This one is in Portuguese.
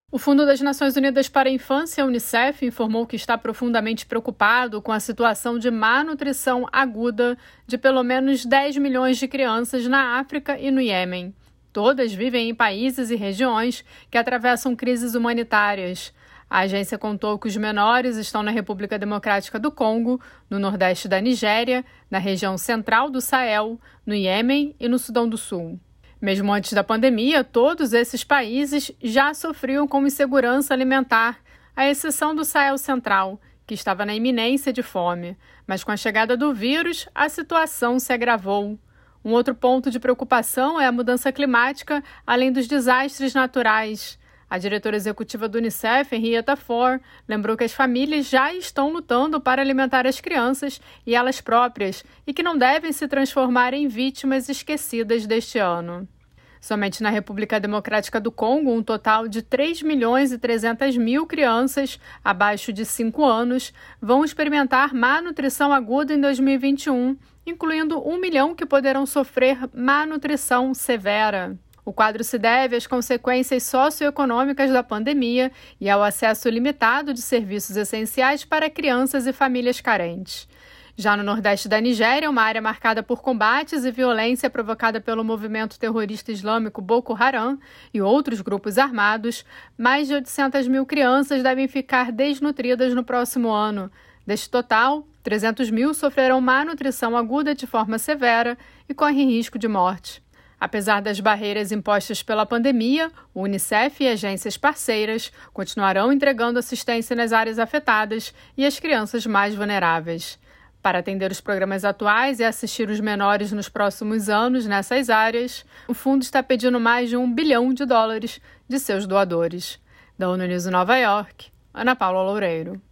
O Fundo das Nações Unidas para a Infância, a Unicef, informou que está profundamente preocupado com a situação de má nutrição aguda de pelo menos 10 milhões de crianças na África e no Iêmen. Todas vivem em países e regiões que atravessam crises humanitárias. A agência contou que os menores estão na República Democrática do Congo, no nordeste da Nigéria, na região central do Sahel, no Iêmen e no Sudão do Sul. Mesmo antes da pandemia, todos esses países já sofriam com insegurança alimentar, à exceção do Sahel Central, que estava na iminência de fome. Mas com a chegada do vírus, a situação se agravou. Um outro ponto de preocupação é a mudança climática, além dos desastres naturais. A diretora executiva do Unicef, Henrietta Fore, lembrou que as famílias já estão lutando para alimentar as crianças e elas próprias e que não devem se transformar em vítimas esquecidas deste ano. Somente na República Democrática do Congo, um total de 3.300.000 crianças abaixo de 5 anos vão experimentar má nutrição aguda em 2021, incluindo 1 milhão que poderão sofrer má nutrição severa. O quadro se deve às consequências socioeconômicas da pandemia e ao acesso limitado de serviços essenciais para crianças e famílias carentes. Já no nordeste da Nigéria, uma área marcada por combates e violência provocada pelo movimento terrorista islâmico Boko Haram e outros grupos armados, mais de 800.000 crianças devem ficar desnutridas no próximo ano. Deste total, 300.000 sofrerão má nutrição aguda de forma severa e correm risco de morte. Apesar das barreiras impostas pela pandemia, o Unicef e agências parceiras continuarão entregando assistência nas áreas afetadas e às crianças mais vulneráveis. Para atender os programas atuais e assistir os menores nos próximos anos nessas áreas, o fundo está pedindo mais de $1 bilhão de seus doadores. Da ONU News em Nova York, Ana Paula Loureiro.